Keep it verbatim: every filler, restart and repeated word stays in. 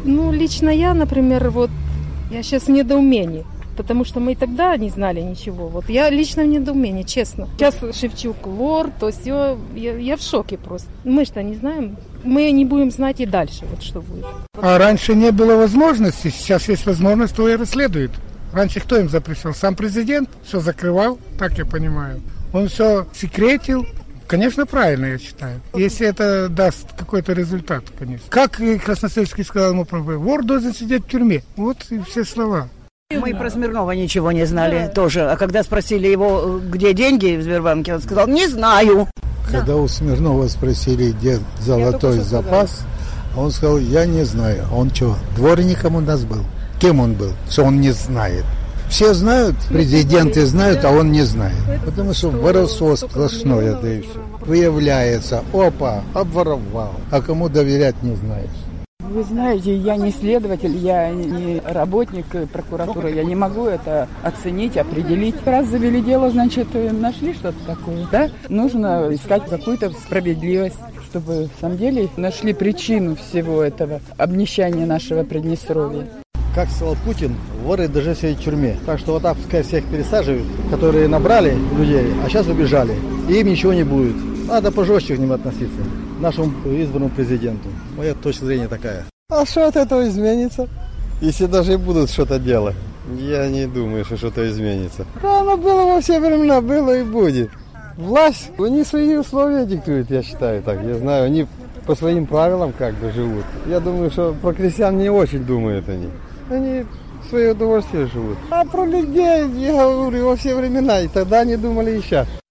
Ну, лично я, например, вот, я сейчас в недоумении. Потому что мы и тогда не знали ничего. Вот я лично в недоумении, честно. Сейчас Шевчук лор, то все, я, я в шоке просто. Мы что не знаем, мы не будем знать и дальше, вот что будет. А раньше не было возможности, сейчас есть возможность, то и расследуют. Раньше кто им запрещал? Сам президент все закрывал, так я понимаю. Он все секретил. Конечно, правильно, я считаю. Если это даст какой-то результат, конечно. Как и Красносельский сказал ему, вор должен сидеть в тюрьме. Вот и все слова. Мы про Смирнова ничего не знали да. тоже. А когда спросили его, где деньги в Сбербанке, он сказал, не знаю. Когда у Смирнова спросили, где золотой запас, он сказал, я не знаю. Он что, дворником у нас был? Кем он был? Что он не знает? Все знают, президенты знают, а он не знает. Потому что воровство сплошное, да и все. Выявляется, опа, обворовал. А кому доверять не знаешь. Вы знаете, я не следователь, я не работник прокуратуры, я не могу это оценить, определить. Раз завели дело, значит, нашли что-то такое, да? Нужно искать какую-то справедливость, чтобы в самом деле нашли причину всего этого обнищания нашего Приднестровья. Как сказал Путин, воры должны сидеть в тюрьме. Так что вот так пускай всех пересаживают, которые набрали людей, а сейчас убежали. И им ничего не будет. Надо пожестче к ним относиться, нашему избранному президенту. Моя точка зрения такая. А что от этого изменится? Если даже и будут что-то делать. Я не думаю, что что-то изменится. Да, оно было во все времена, было и будет. Власть, они свои условия диктуют, я считаю так. Я знаю, они по своим правилам как бы живут. Я думаю, что про крестьян не очень думают они. Они в свое удовольствие живут. А про людей, я говорю, во все времена. И тогда они думали, и сейчас.